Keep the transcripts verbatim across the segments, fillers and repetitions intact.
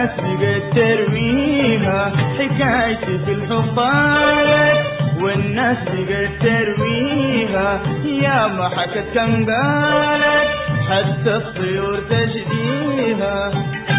والناس بقت ترويها حكايتي في الحب طالت، والناس بقت ترويها يا ما حكت كم قالت، حتى الطيور تشديها.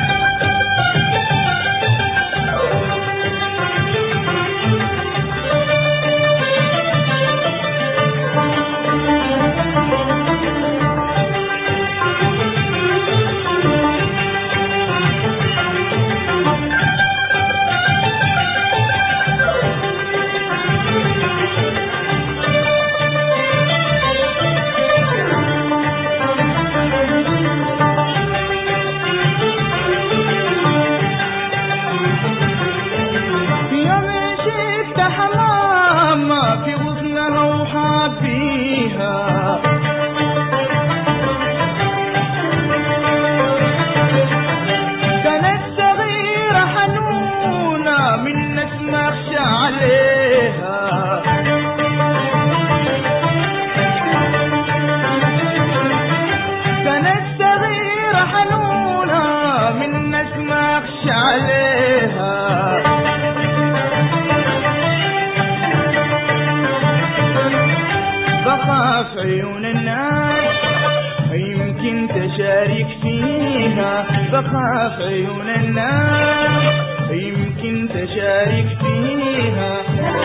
في غصنها وحابيها كانت صغيرة حنونة منك ما اخشى عليها، كانت صغيرة حنونة منك ما اخشى عليها. بخاف عيون الناس يمكن تشارك فيها، بخاف عيون الناس يمكن تشارك فيها.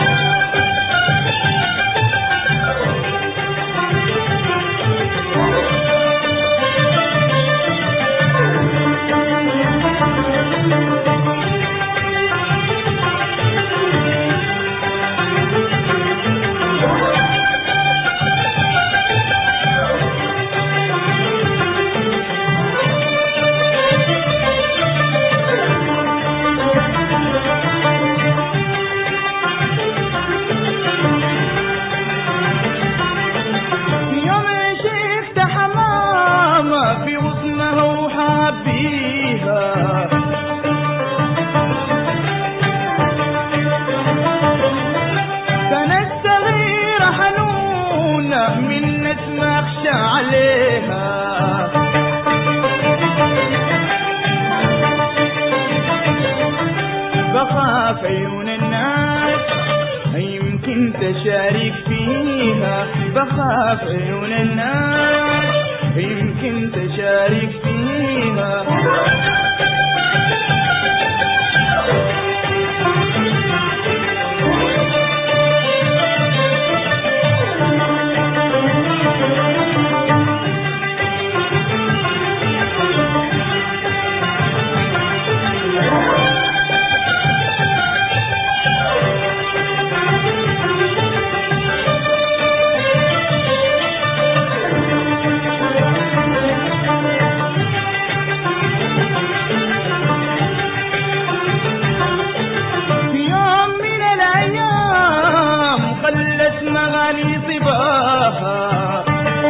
في غصنها وحابيها كانت صغيرة حنونة منك ما اخشى عليها. بخاف عيون الناس يمكن تشارك فيها، بخاف عيون الناس يمكن تشارك فيها. مغاني صباها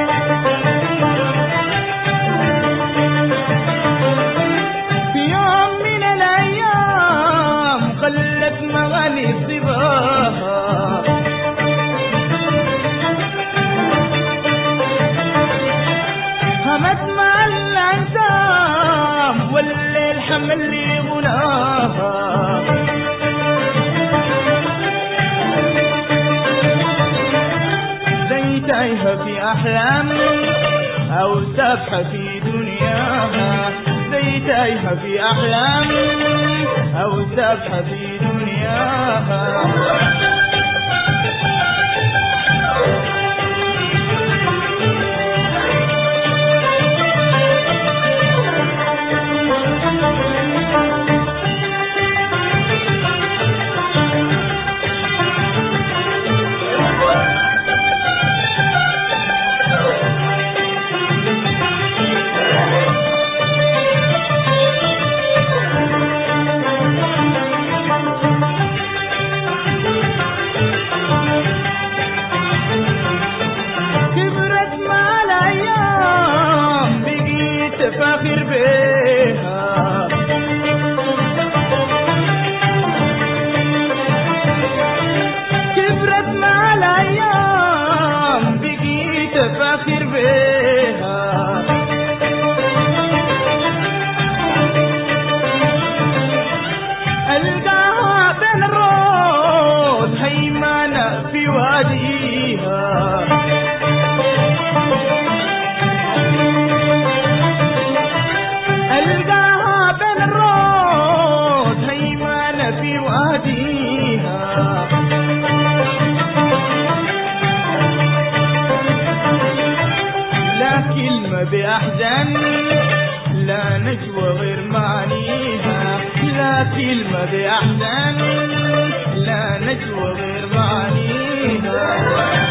في يوم من الأيام خلت مغاني صباها، همت مع الأنسام والليل حمل لي غناها. تايهة في أحلام أو سابحة في دنياها، زي تايهة في أحلام أو سابحة في دنياها. كلمة بأحزان لا نجوى غير معانيها، لا كلمة بأحزان لا نجوى غير معانيها.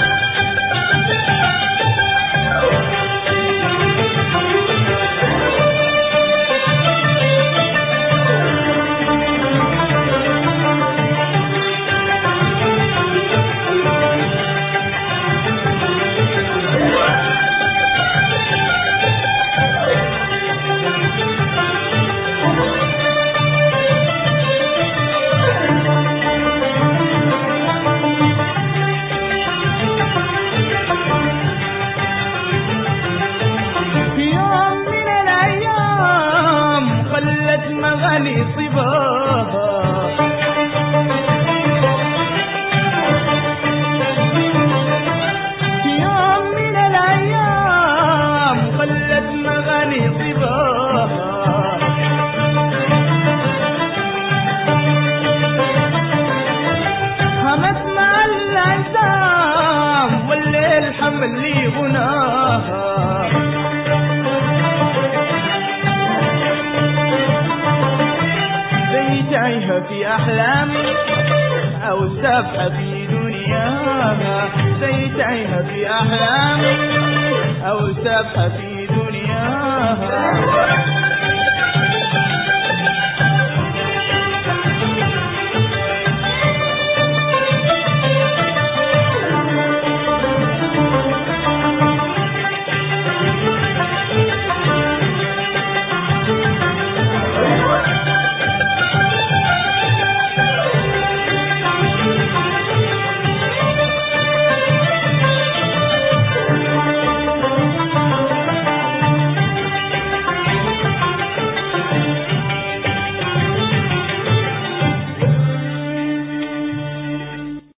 مغاني صباها في يوم من الأيام خلت مغاني صباها، همت مع الأيام والليل حمل لي غناها. تايهة في أحلام أو سابحة في دنياها، زي تايهة في أحلام أو سابحة في دنياها.